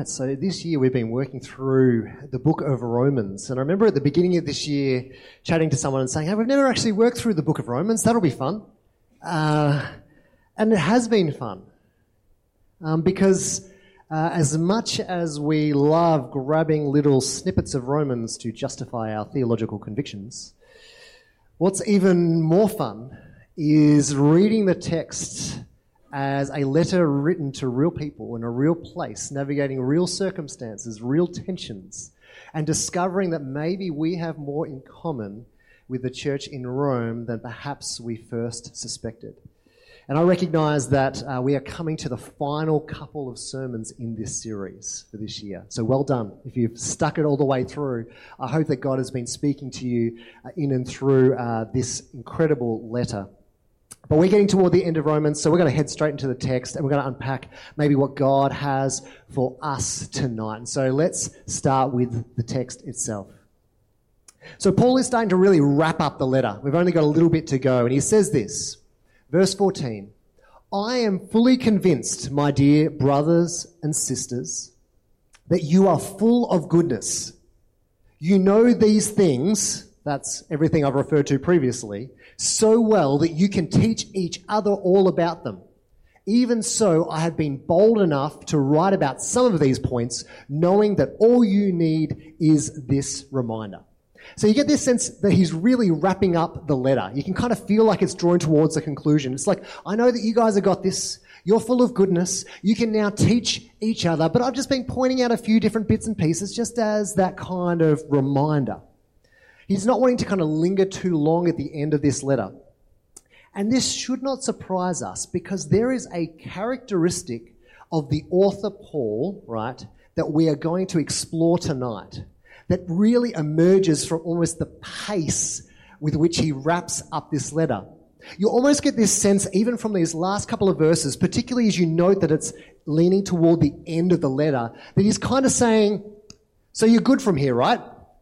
right, so this year we've been working through the book of Romans. And I remember at the beginning of this year chatting to someone and saying, hey, we've never actually worked through the book of Romans. That'll be fun. And it has been fun. Because as much as we love grabbing little snippets of Romans to justify our theological convictions, what's even more fun is reading the text as a letter written to real people in a real place, navigating real circumstances, real tensions, and discovering that maybe we have more in common with the church in Rome than perhaps we first suspected. And I recognise that we are coming to the final couple of sermons in this series for this year. So well done. If you've stuck it all the way through, I hope that God has been speaking to you in and through this incredible letter. But we're getting toward the end of Romans, so we're going to head straight into the text and we're going to unpack maybe what God has for us tonight. And so let's start with the text itself. So Paul is starting to really wrap up the letter. We've only got a little bit to go, and he says this, verse 14, I am fully convinced, my dear brothers and sisters, that you are full of goodness. You know these things, that's everything I've referred to previously, so well that you can teach each other all about them. Even so, I have been bold enough to write about some of these points, knowing that all you need is this reminder. So you get this sense that he's really wrapping up the letter. You can kind of feel like it's drawing towards a conclusion. It's like, I know that you guys have got this. You're full of goodness. You can now teach each other. But I've just been pointing out a few different bits and pieces just as that kind of reminder. He's not wanting to kind of linger too long at the end of this letter. And this should not surprise us because there is a characteristic of the author Paul, right, that we are going to explore tonight that really emerges from almost the pace with which he wraps up this letter. You almost get this sense, even from these last couple of verses, particularly as you note that it's leaning toward the end of the letter, that he's kind of saying, so you're good from here, right?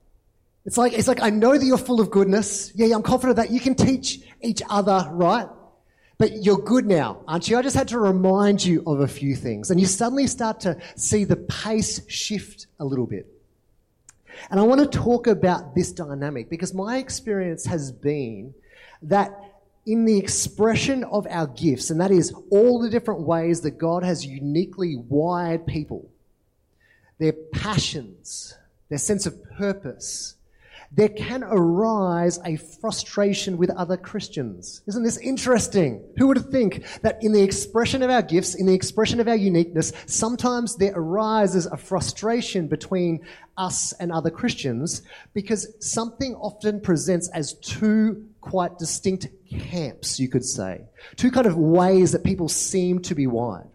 It's like, I know that you're full of goodness. Yeah, I'm confident that you can teach each other, right? But you're good now, aren't you? I just had to remind you of a few things. And you suddenly start to see the pace shift a little bit. And I want to talk about this dynamic because my experience has been that in the expression of our gifts, and that is all the different ways that God has uniquely wired people, their passions, their sense of purpose, there can arise a frustration with other Christians. Isn't this interesting? Who would think that in the expression of our gifts, in the expression of our uniqueness, sometimes there arises a frustration between us and other Christians because something often presents as two quite distinct camps, you could say. Two kind of ways that people seem to be wired.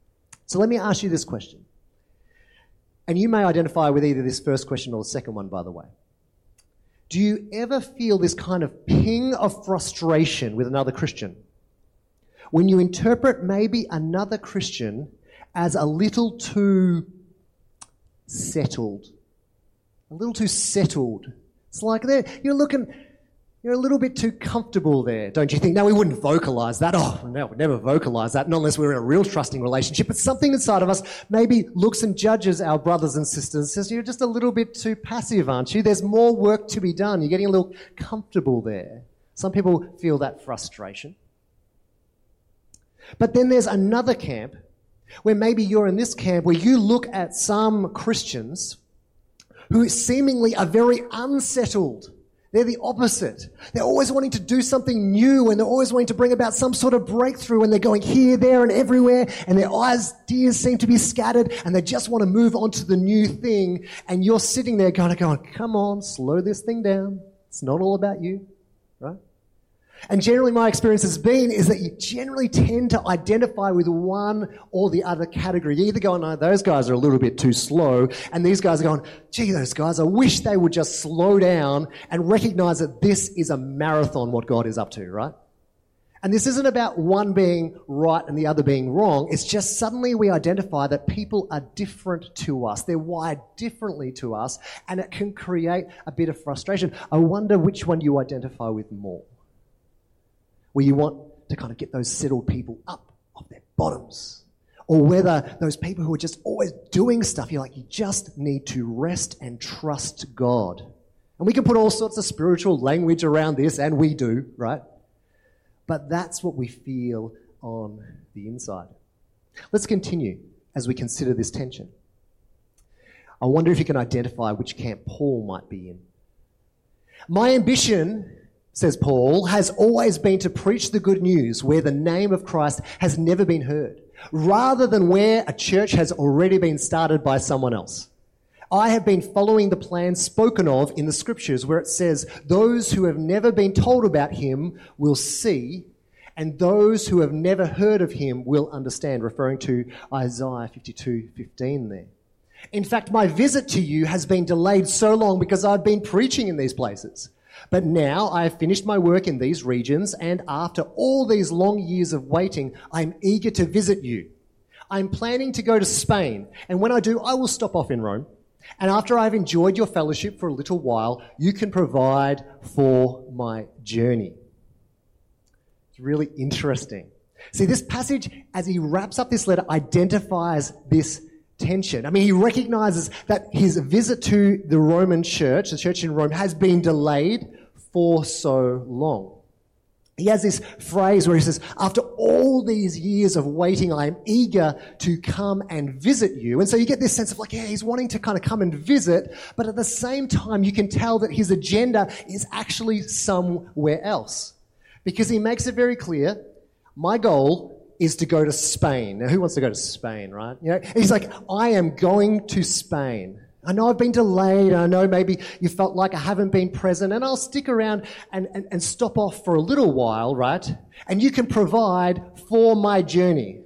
So let me ask you this question. And you may identify with either this first question or the second one, by the way. Do you ever feel this kind of ping of frustration with another Christian when you interpret maybe another Christian as a little too settled? A little too settled. It's like you're a little bit too comfortable there, don't you think? No, we wouldn't vocalise that. Oh, no, we'd never vocalise that, not unless we're in a real trusting relationship. But something inside of us maybe looks and judges our brothers and sisters and says, you're just a little bit too passive, aren't you? There's more work to be done. You're getting a little comfortable there. Some people feel that frustration. But then there's another camp where maybe you're in this camp where you look at some Christians who seemingly are very unsettled. They're the opposite. They're always wanting to do something new and they're always wanting to bring about some sort of breakthrough and they're going here, there and everywhere and their ideas seem to be scattered and they just want to move on to the new thing and you're sitting there going, come on, slow this thing down. It's not all about you, right? And generally my experience has been is that you generally tend to identify with one or the other category. You either go, no, those guys are a little bit too slow, and these guys are going, gee, those guys, I wish they would just slow down and recognize that this is a marathon, what God is up to, right? And this isn't about one being right and the other being wrong. It's just suddenly we identify that people are different to us. They're wired differently to us, and it can create a bit of frustration. I wonder which one you identify with more. Where you want to kind of get those settled people up off their bottoms, or whether those people who are just always doing stuff, you're like, you just need to rest and trust God. And we can put all sorts of spiritual language around this, and we do, right? But that's what we feel on the inside. Let's continue as we consider this tension. I wonder if you can identify which camp Paul might be in. My ambition, says Paul, has always been to preach the good news where the name of Christ has never been heard, rather than where a church has already been started by someone else. I have been following the plan spoken of in the scriptures where it says, those who have never been told about him will see, and those who have never heard of him will understand, referring to Isaiah 52:15 there. In fact, my visit to you has been delayed so long because I've been preaching in these places. But now I have finished my work in these regions, and after all these long years of waiting, I'm eager to visit you. I'm planning to go to Spain, and when I do, I will stop off in Rome. And after I've enjoyed your fellowship for a little while, you can provide for my journey. It's really interesting. See, this passage, as he wraps up this letter, identifies this tension. I mean, he recognizes that his visit to the Roman church, the church in Rome, has been delayed for so long. He has this phrase where he says, after all these years of waiting, I am eager to come and visit you. And so you get this sense of like, yeah, he's wanting to kind of come and visit, but at the same time, you can tell that his agenda is actually somewhere else. Because he makes it very clear, my goal is to go to Spain. Now, who wants to go to Spain, right? You know, he's like, I am going to Spain. I know I've been delayed. I know maybe you felt like I haven't been present, and I'll stick around and stop off for a little while, right? And you can provide for my journey.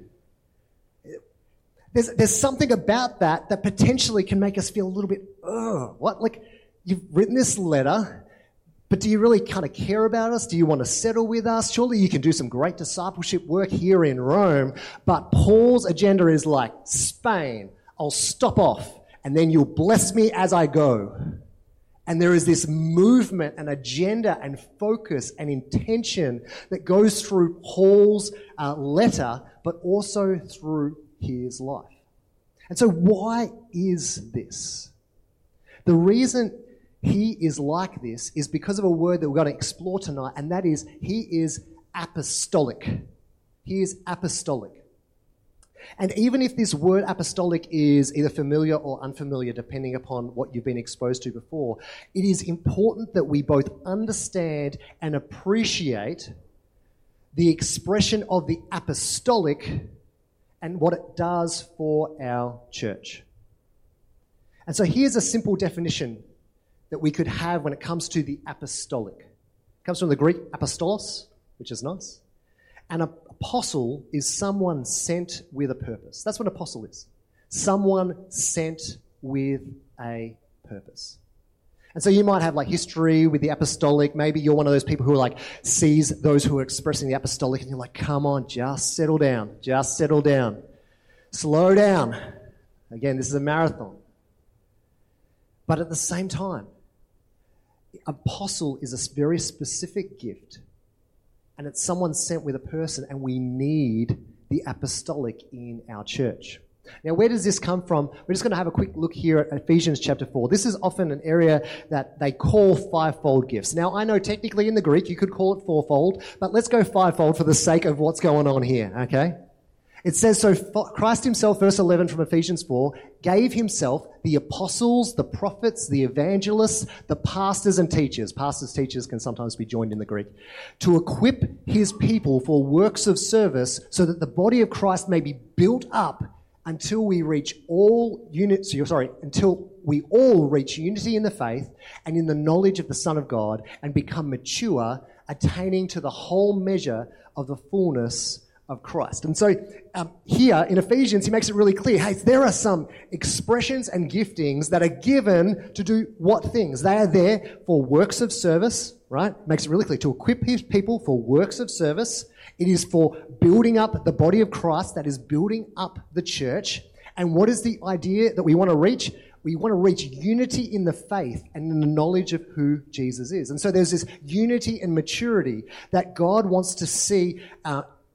There's something about that potentially can make us feel a little bit, what? Like, you've written this letter, but do you really kind of care about us? Do you want to settle with us? Surely you can do some great discipleship work here in Rome, but Paul's agenda is like, Spain, I'll stop off, and then you'll bless me as I go. And there is this movement and agenda and focus and intention that goes through Paul's letter, but also through his life. And so why is this? The reason he is like this is because of a word that we're going to explore tonight, and that is he is apostolic. He is apostolic. And even if this word apostolic is either familiar or unfamiliar, depending upon what you've been exposed to before, it is important that we both understand and appreciate the expression of the apostolic and what it does for our church. And so here's a simple definition that we could have when it comes to the apostolic. It comes from the Greek apostolos, which is nice. An apostle is someone sent with a purpose. That's what an apostle is. Someone sent with a purpose. And so you might have like history with the apostolic. Maybe you're one of those people who are like sees those who are expressing the apostolic and you're like, come on, just settle down. Just settle down. Slow down. Again, this is a marathon. But at the same time, apostle is a very specific gift. And it's someone sent with a person, and we need the apostolic in our church. Now, where does this come from? We're just going to have a quick look here at Ephesians chapter 4. This is often an area that they call fivefold gifts. Now, I know technically in the Greek you could call it fourfold, but let's go fivefold for the sake of what's going on here, okay? It says, so Christ himself, verse 11 from Ephesians 4, gave himself the apostles, the prophets, the evangelists, the pastors and teachers. Pastors, teachers can sometimes be joined in the Greek. To equip his people for works of service so that the body of Christ may be built up until we all reach unity in the faith and in the knowledge of the Son of God and become mature, attaining to the whole measure of the fullness of Christ. And so here in Ephesians, he makes it really clear, hey, there are some expressions and giftings that are given to do what things? They are there for works of service, right? Makes it really clear, to equip his people for works of service. It is for building up the body of Christ, that is building up the church. And what is the idea that we want to reach? We want to reach unity in the faith and in the knowledge of who Jesus is. And so there's this unity and maturity that God wants to see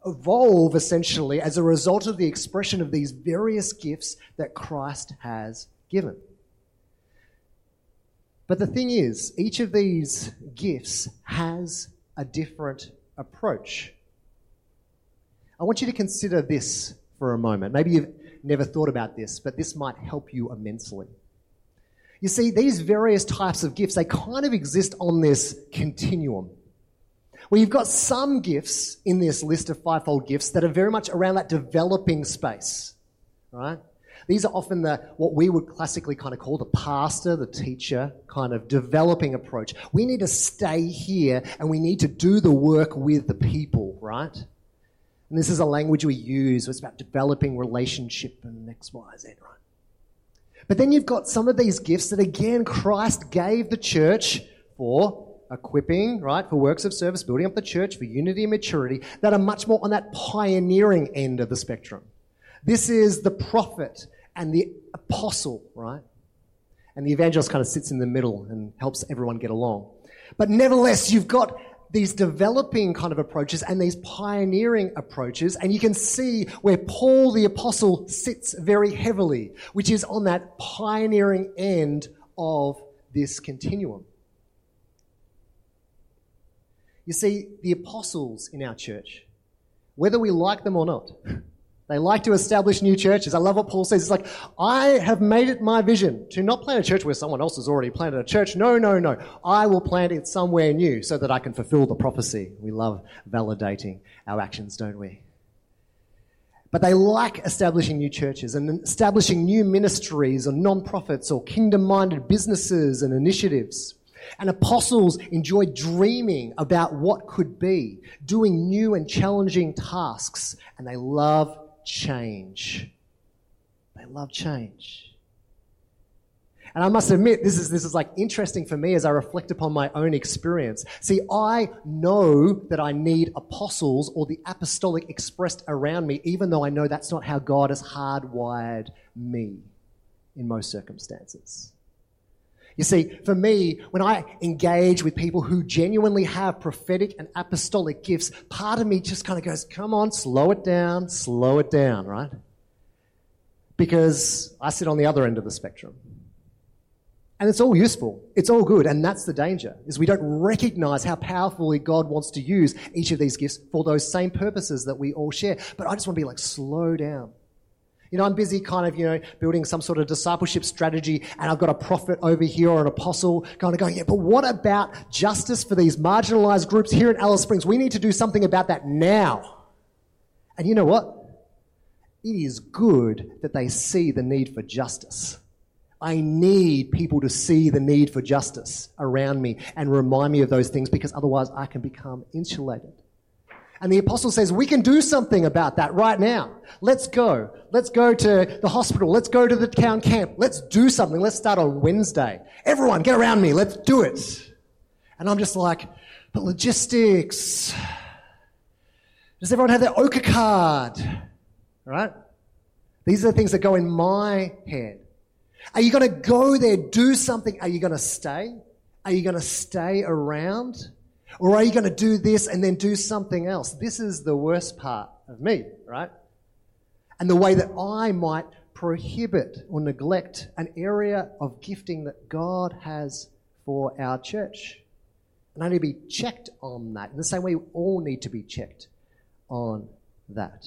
evolve essentially as a result of the expression of these various gifts that Christ has given. But the thing is, each of these gifts has a different approach. I want you to consider this for a moment. Maybe you've never thought about this, but this might help you immensely. You see, these various types of gifts, they kind of exist on this continuum. Well, you've got some gifts in this list of fivefold gifts that are very much around that developing space, right? These are often what we would classically kind of call the pastor, the teacher, kind of developing approach. We need to stay here and we need to do the work with the people, right? And this is a language we use. It's about developing relationship and X, Y, Z, right? But then you've got some of these gifts that, again, Christ gave the church for equipping, right, for works of service, building up the church, for unity and maturity, that are much more on that pioneering end of the spectrum. This is the prophet and the apostle, right? And the evangelist kind of sits in the middle and helps everyone get along. But nevertheless, you've got these developing kind of approaches and these pioneering approaches, and you can see where Paul the apostle sits very heavily, which is on that pioneering end of this continuum. You see, the apostles in our church, whether we like them or not, they like to establish new churches. I love what Paul says. It's like, I have made it my vision to not plant a church where someone else has already planted a church. No. I will plant it somewhere new so that I can fulfill the prophecy. We love validating our actions, don't we? But they like establishing new churches and establishing new ministries or non-profits or kingdom-minded businesses and initiatives. And apostles enjoy dreaming about what could be, doing new and challenging tasks, and they love change. They love change. And I must admit, this is like interesting for me as I reflect upon my own experience. See, I know that I need apostles or the apostolic expressed around me, even though I know that's not how God has hardwired me in most circumstances. You see, for me, when I engage with people who genuinely have prophetic and apostolic gifts, part of me just kind of goes, come on, slow it down, right? Because I sit on the other end of the spectrum. And it's all useful. It's all good. And that's the danger, is we don't recognize how powerfully God wants to use each of these gifts for those same purposes that we all share. But I just want to be like, slow down. I'm busy kind of, building some sort of discipleship strategy, and I've got a prophet over here or an apostle kind of going, yeah, but what about justice for these marginalized groups here in Alice Springs? We need to do something about that now. And you know what? It is good that they see the need for justice. I need people to see the need for justice around me and remind me of those things, because otherwise I can become insulated. And the apostle says, we can do something about that right now. Let's go. Let's go to the hospital. Let's go to the town camp. Let's do something. Let's start on Wednesday. Everyone, get around me. Let's do it. And I'm just like, but logistics. Does everyone have their Oka card? All right? These are the things that go in my head. Are you going to go there, do something? Are you going to stay? Are you going to stay around? Or are you going to do this and then do something else? This is the worst part of me, right? And the way that I might prohibit or neglect an area of gifting that God has for our church. And I need to be checked on that. In the same way, we all need to be checked on that.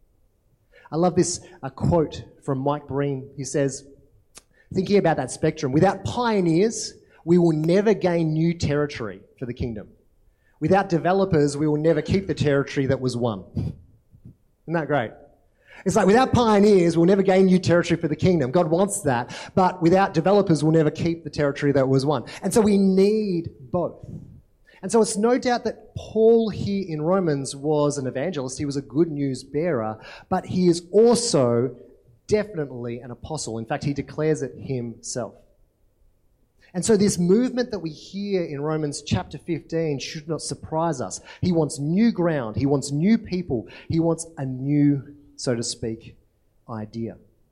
I love this quote from Mike Breen. He says, thinking about that spectrum, without pioneers, we will never gain new territory for the kingdom. Without developers, we will never keep the territory that was won. Isn't that great? It's like without pioneers, we'll never gain new territory for the kingdom. God wants that. But without developers, we'll never keep the territory that was won. And so we need both. And so it's no doubt that Paul here in Romans was an evangelist. He was a good news bearer. But he is also definitely an apostle. In fact, he declares it himself. And so this movement that we hear in Romans chapter 15 should not surprise us. He wants new ground. He wants new people. He wants a new, so to speak, idea.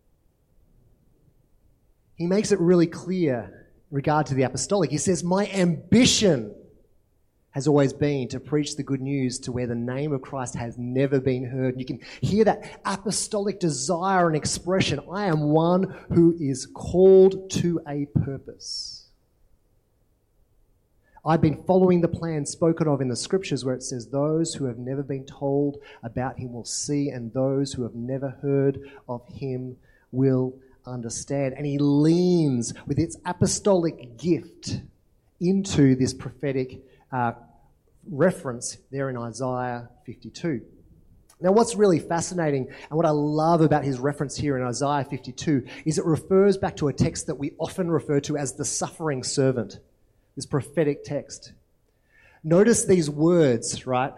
He makes it really clear in regard to the apostolic. He says, my ambition has always been to preach the good news to where the name of Christ has never been heard. And you can hear that apostolic desire and expression. I am one who is called to a purpose. I've been following the plan spoken of in the scriptures where it says those who have never been told about him will see, and those who have never heard of him will understand. And he leans with its apostolic gift into this prophetic reference there in Isaiah 52. Now, what's really fascinating and what I love about his reference here in Isaiah 52 is it refers back to a text that we often refer to as the suffering servant, this prophetic text. Notice these words, right,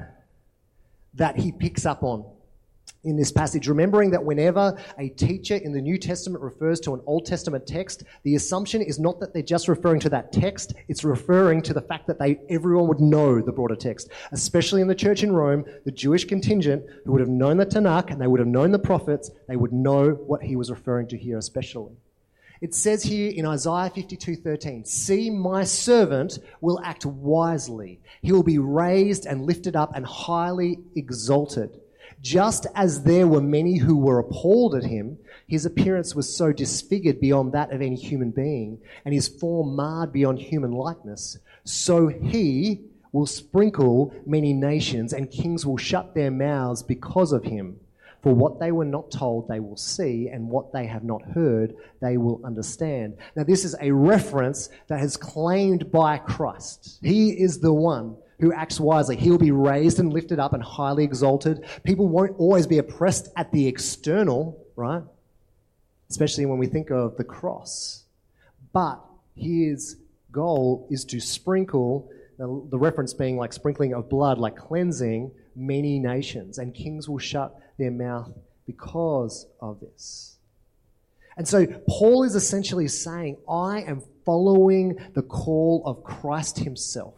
that he picks up on in this passage, remembering that whenever a teacher in the New Testament refers to an Old Testament text, the assumption is not that they're just referring to that text, it's referring to the fact that everyone would know the broader text, especially in the church in Rome, the Jewish contingent who would have known the Tanakh and they would have known the prophets, they would know what he was referring to here especially. It says here in Isaiah 52:13, "See, my servant will act wisely. He will be raised and lifted up and highly exalted. Just as there were many who were appalled at him, his appearance was so disfigured beyond that of any human being, and his form marred beyond human likeness, so he will sprinkle many nations, and kings will shut their mouths because of him. For what they were not told, they will see, and what they have not heard, they will understand." Now, this is a reference that is claimed by Christ. He is the one who acts wisely. He'll be raised and lifted up and highly exalted. People won't always be oppressed at the external, right? Especially when we think of the cross. But his goal is to sprinkle, the reference being like sprinkling of blood, like cleansing many nations, and kings will shut their mouth because of this. And so Paul is essentially saying, I am following the call of Christ himself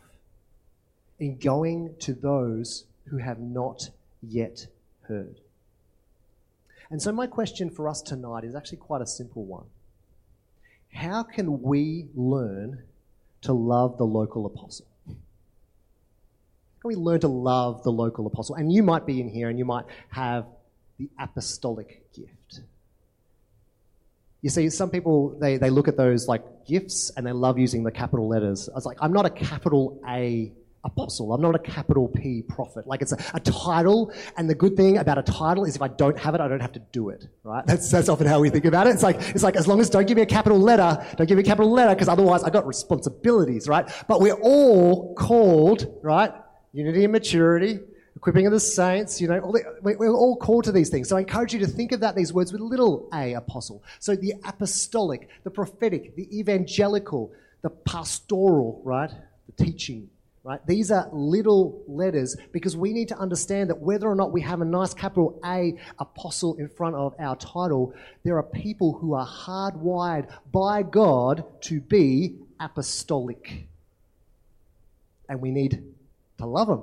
in going to those who have not yet heard. And so my question for us tonight is actually quite a simple one. How can we learn to love the local apostle? How can we learn to love the local apostle? And you might be in here and you might have the apostolic gift. You see, some people, they look at those like gifts and they love using the capital letters. I was like, I'm not a capital A apostle. I'm not a capital P prophet. Like it's a title, and the good thing about a title is if I don't have it, I don't have to do it, right? That's often how we think about it. It's like as long as don't give me a capital letter, because otherwise I got responsibilities, right? But we're all called, right? Unity and maturity, equipping of the saints, we're all called to these things. So I encourage you to think about these words with little a, apostle. So the apostolic, the prophetic, the evangelical, the pastoral, right? The teaching. Right? These are little letters because we need to understand that whether or not we have a nice capital A apostle in front of our title, there are people who are hardwired by God to be apostolic. And we need to love them.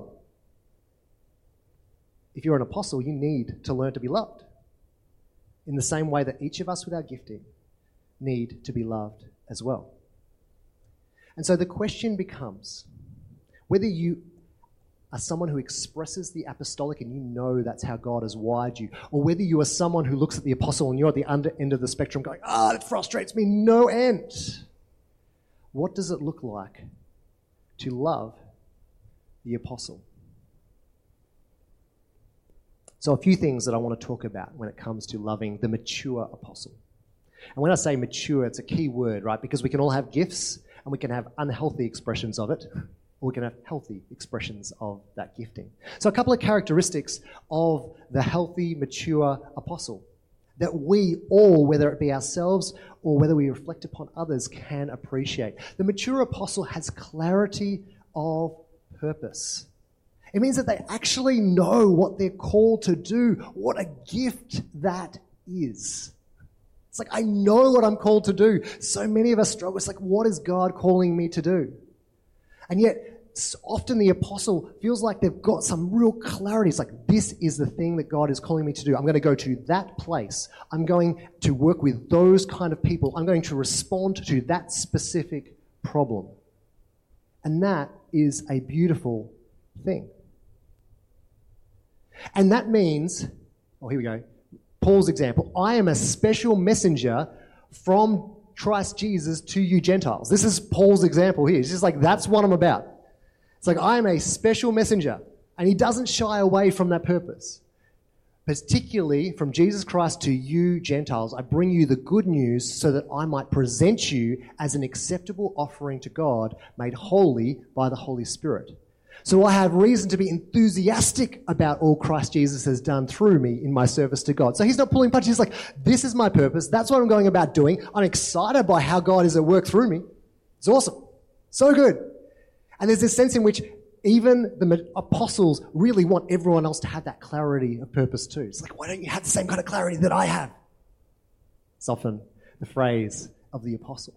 If you're an apostle, you need to learn to be loved. In the same way that each of us with our gifting need to be loved as well. And so the question becomes, whether you are someone who expresses the apostolic and you know that's how God has wired you, or whether you are someone who looks at the apostle and you're at the under end of the spectrum going, it frustrates me no end. What does it look like to love the apostle? So a few things that I want to talk about when it comes to loving the mature apostle. And when I say mature, it's a key word, right? Because we can all have gifts and we can have unhealthy expressions of it, or we can have healthy expressions of that gifting. So a couple of characteristics of the healthy, mature apostle that we all, whether it be ourselves or whether we reflect upon others, can appreciate. The mature apostle has clarity of purpose. It means that they actually know what they're called to do. What a gift that is. It's like, I know what I'm called to do. So many of us struggle. It's like, what is God calling me to do? And yet, often the apostle feels like they've got some real clarity. It's like, this is the thing that God is calling me to do. I'm going to go to that place. I'm going to work with those kind of people. I'm going to respond to that specific problem. And that is a beautiful thing. And that means, here we go, Paul's example, I am a special messenger from Christ Jesus to you Gentiles. This is Paul's example here. It's just like, that's what I'm about. It's like, I am a special messenger. And he doesn't shy away from that purpose. Particularly from Jesus Christ to you Gentiles, I bring you the good news so that I might present you as an acceptable offering to God, made holy by the Holy Spirit. So I have reason to be enthusiastic about all Christ Jesus has done through me in my service to God. So he's not pulling punches. He's like, this is my purpose. That's what I'm going about doing. I'm excited by how God is at work through me. It's awesome. So good. And there's this sense in which even the apostles really want everyone else to have that clarity of purpose too. It's like, why don't you have the same kind of clarity that I have? It's often the phrase of the apostle.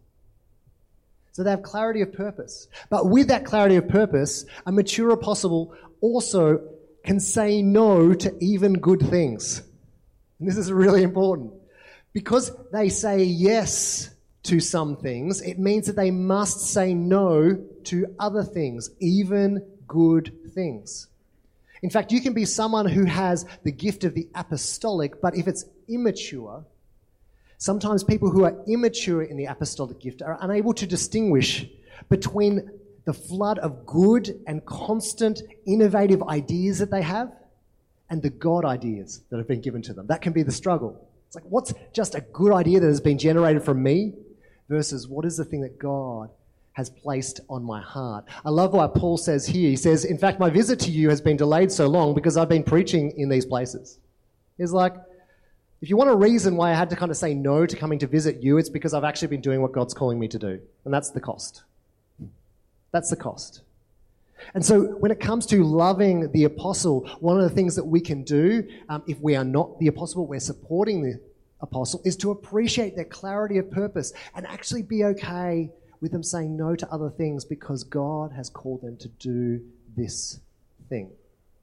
So they have clarity of purpose. But with that clarity of purpose, a mature apostle also can say no to even good things. And this is really important. Because they say yes to some things, it means that they must say no to other things, even good things. In fact, you can be someone who has the gift of the apostolic, but if it's immature, sometimes people who are immature in the apostolic gift are unable to distinguish between the flood of good and constant innovative ideas that they have and the God ideas that have been given to them. That can be the struggle. It's like, what's just a good idea that has been generated from me versus what is the thing that God has placed on my heart? I love what Paul says here. He says, in fact, my visit to you has been delayed so long because I've been preaching in these places. He's like, if you want a reason why I had to kind of say no to coming to visit you, it's because I've actually been doing what God's calling me to do. And that's the cost. That's the cost. And so when it comes to loving the apostle, one of the things that we can do, if we are not the apostle, we're supporting the apostle, is to appreciate their clarity of purpose and actually be okay with them saying no to other things because God has called them to do this thing.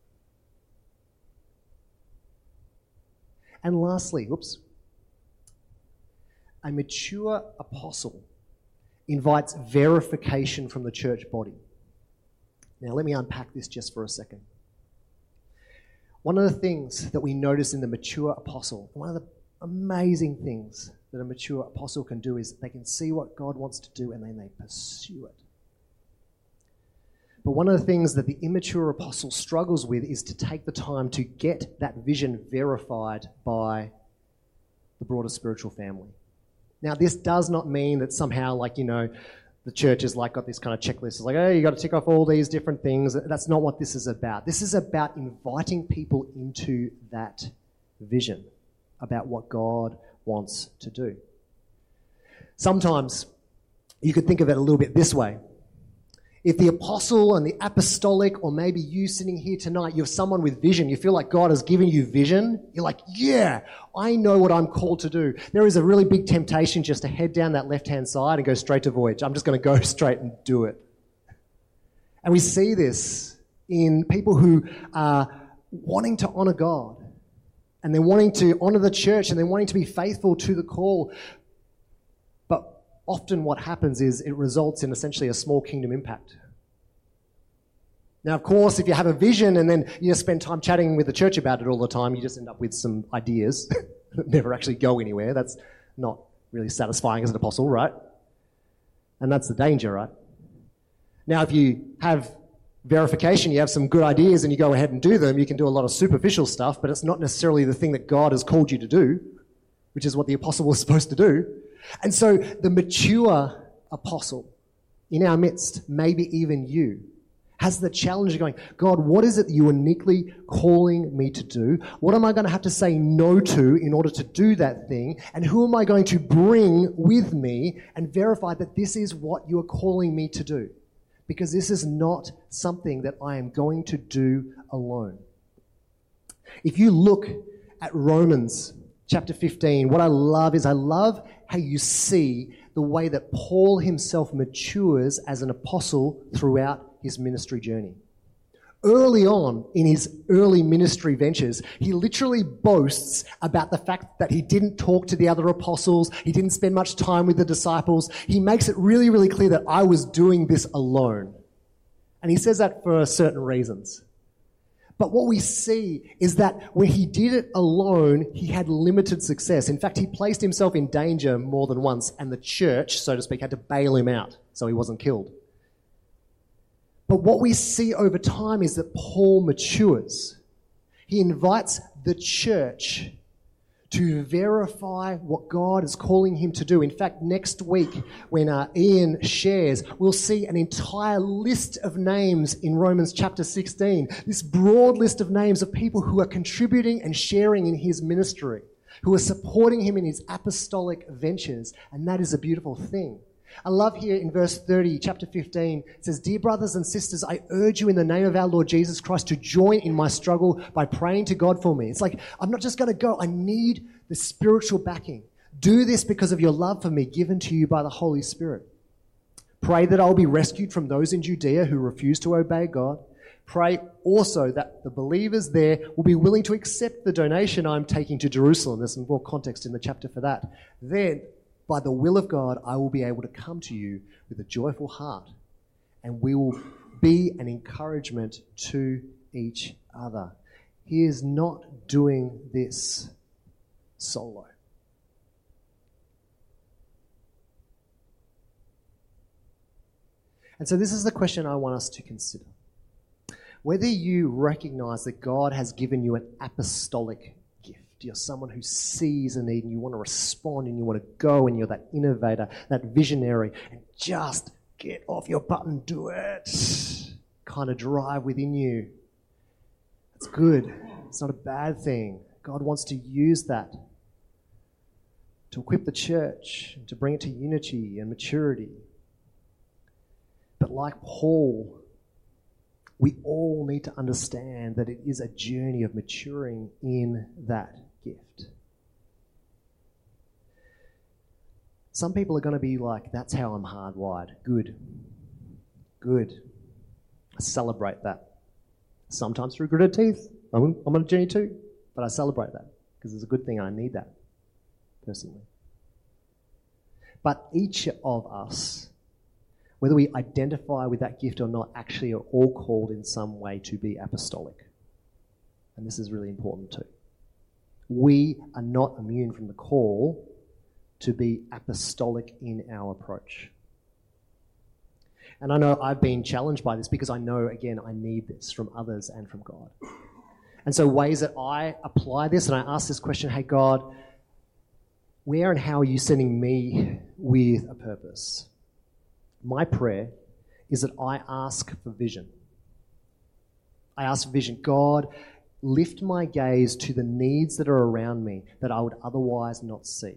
And lastly, a mature apostle invites verification from the church body. Now, let me unpack this just for a second. One of the things that we notice in the mature apostle, one of the amazing things that a mature apostle can do is they can see what God wants to do and then they pursue it. But one of the things that the immature apostle struggles with is to take the time to get that vision verified by the broader spiritual family. Now, this does not mean that somehow, the church has got this kind of checklist. It's like, oh, you got to tick off all these different things. That's not what this is about. This is about inviting people into that vision about what God wants to do. Sometimes you could think of it a little bit this way. If the apostle and the apostolic, or maybe you sitting here tonight, you're someone with vision, you feel like God has given you vision, you're like, yeah, I know what I'm called to do. There is a really big temptation just to head down that left-hand side and go straight to voyage. I'm just going to go straight and do it. And we see this in people who are wanting to honour God, and they're wanting to honour the church, and they're wanting to be faithful to the call. But often what happens is it results in essentially a small kingdom impact. Now, of course, if you have a vision and then you just spend time chatting with the church about it all the time, you just end up with some ideas that never actually go anywhere. That's not really satisfying as an apostle, right? And that's the danger, right? Now, if you have verification, you have some good ideas and you go ahead and do them, you can do a lot of superficial stuff, but it's not necessarily the thing that God has called you to do, which is what the apostle was supposed to do. And so the mature apostle in our midst, maybe even you, has the challenge of going, God, what is it that you're uniquely calling me to do? What am I going to have to say no to in order to do that thing? And who am I going to bring with me and verify that this is what you are calling me to do? Because this is not something that I am going to do alone. If you look at Romans chapter 15, what I love how you see the way that Paul himself matures as an apostle throughout his ministry journey. Early on in his early ministry ventures, he literally boasts about the fact that he didn't talk to the other apostles, he didn't spend much time with the disciples. He makes it really, really clear that I was doing this alone. And he says that for certain reasons. But what we see is that when he did it alone, he had limited success. In fact, he placed himself in danger more than once, and the church, so to speak, had to bail him out so he wasn't killed. But what we see over time is that Paul matures. He invites the church to verify what God is calling him to do. In fact, next week, when Ian shares, we'll see an entire list of names in Romans chapter 16. This broad list of names of people who are contributing and sharing in his ministry, who are supporting him in his apostolic ventures, and that is a beautiful thing. I love here in verse 30, chapter 15, it says, "Dear brothers and sisters, I urge you in the name of our Lord Jesus Christ to join in my struggle by praying to God for me." It's like, I'm not just going to go. I need the spiritual backing. Do this because of your love for me given to you by the Holy Spirit. Pray that I'll be rescued from those in Judea who refuse to obey God. Pray also that the believers there will be willing to accept the donation I'm taking to Jerusalem. There's some more context in the chapter for that. Then, by the will of God, I will be able to come to you with a joyful heart, and we will be an encouragement to each other. He is not doing this solo. And so this is the question I want us to consider. Whether you recognize that God has given you an apostolic gift, you're someone who sees a need and you want to respond and you want to go and you're that innovator, that visionary, and just get off your butt and do it kind of drive within you. It's good. It's not a bad thing. God wants to use that to equip the church and to bring it to unity and maturity. But like Paul, we all need to understand that it is a journey of maturing in that gift. Some people are going to be like, that's how I'm hardwired. Good. I celebrate that. Sometimes through gritted teeth. I'm on a journey too, but I celebrate that because it's a good thing. I need that personally. But each of us, whether we identify with that gift or not, actually are all called in some way to be apostolic. And this is really important too. We are not immune from the call to be apostolic in our approach. And I know I've been challenged by this because I know, again, I need this from others and from God. And so ways that I apply this, and I ask this question, hey God, where and how are you sending me with a purpose? My prayer is that I ask for vision. I ask for vision. God, lift my gaze to the needs that are around me that I would otherwise not see.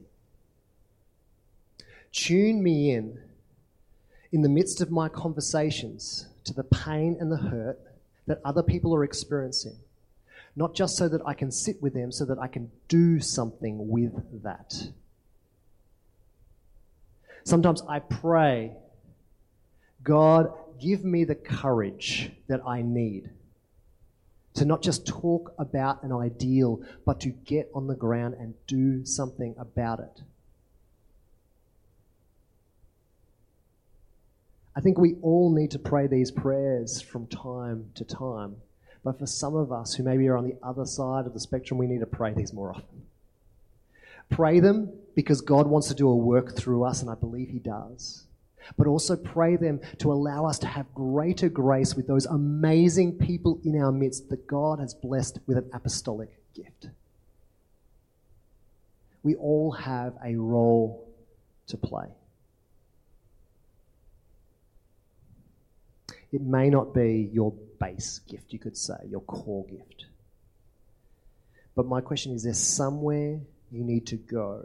Tune me in the midst of my conversations, to the pain and the hurt that other people are experiencing. Not just so that I can sit with them, so that I can do something with that. Sometimes I pray, God, give me the courage that I need to not just talk about an ideal, but to get on the ground and do something about it. I think we all need to pray these prayers from time to time. But for some of us who maybe are on the other side of the spectrum, we need to pray these more often. Pray them because God wants to do a work through us, and I believe He does. But also pray them to allow us to have greater grace with those amazing people in our midst that God has blessed with an apostolic gift. We all have a role to play. It may not be your base gift, you could say, your core gift. But my question is, there somewhere you need to go?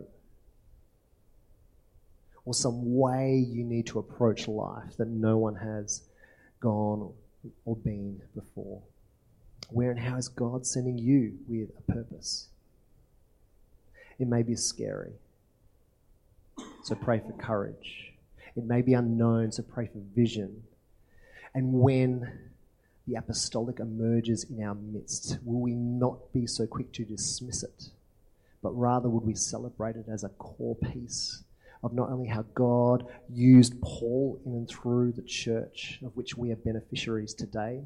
Or some way you need to approach life that no one has gone or been before? Where and how is God sending you with a purpose? It may be scary, so pray for courage. It may be unknown, so pray for vision. And when the apostolic emerges in our midst, will we not be so quick to dismiss it, but rather would we celebrate it as a core piece of not only how God used Paul in and through the church, of which we are beneficiaries today,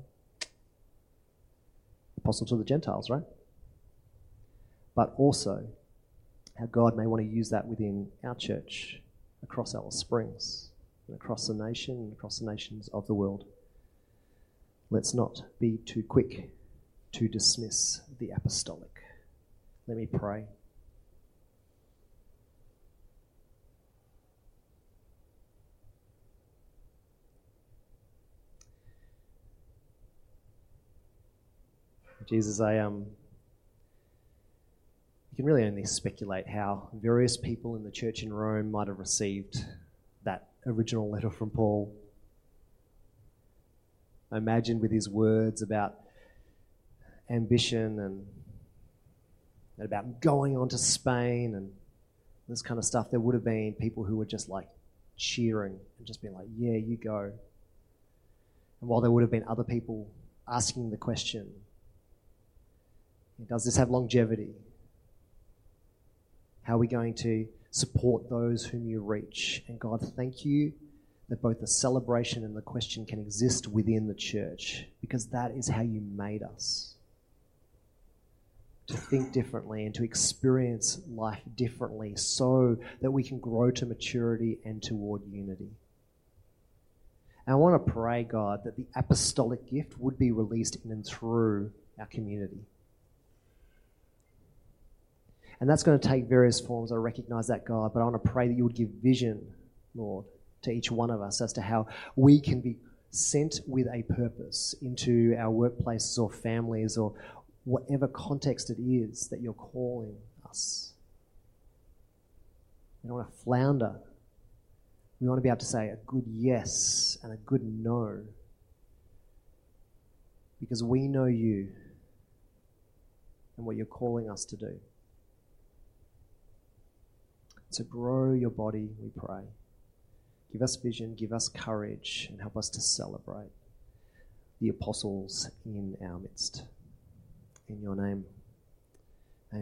apostle to the Gentiles, right? But also how God may want to use that within our church, across Alice Springs, and across the nation, and across the nations of the world. Let's not be too quick to dismiss the apostolic. Let me pray. Jesus, you can really only speculate how various people in the church in Rome might have received that original letter from Paul. I imagine with his words about ambition and about going on to Spain and this kind of stuff, there would have been people who were just like cheering and just being like, yeah, you go. And while there would have been other people asking the question, does this have longevity? How are we going to support those whom you reach? And God, thank you that both the celebration and the question can exist within the church, because that is how you made us. To think differently and to experience life differently so that we can grow to maturity and toward unity. And I want to pray, God, that the apostolic gift would be released in and through our community. And that's going to take various forms. I recognize that, God, but I want to pray that you would give vision, Lord, to each one of us as to how we can be sent with a purpose into our workplaces or families or whatever context it is that you're calling us. We don't want to flounder. We want to be able to say a good yes and a good no, because we know you and what you're calling us to do. So grow your body, we pray. Give us vision, give us courage, and help us to celebrate the apostles in our midst. In your name.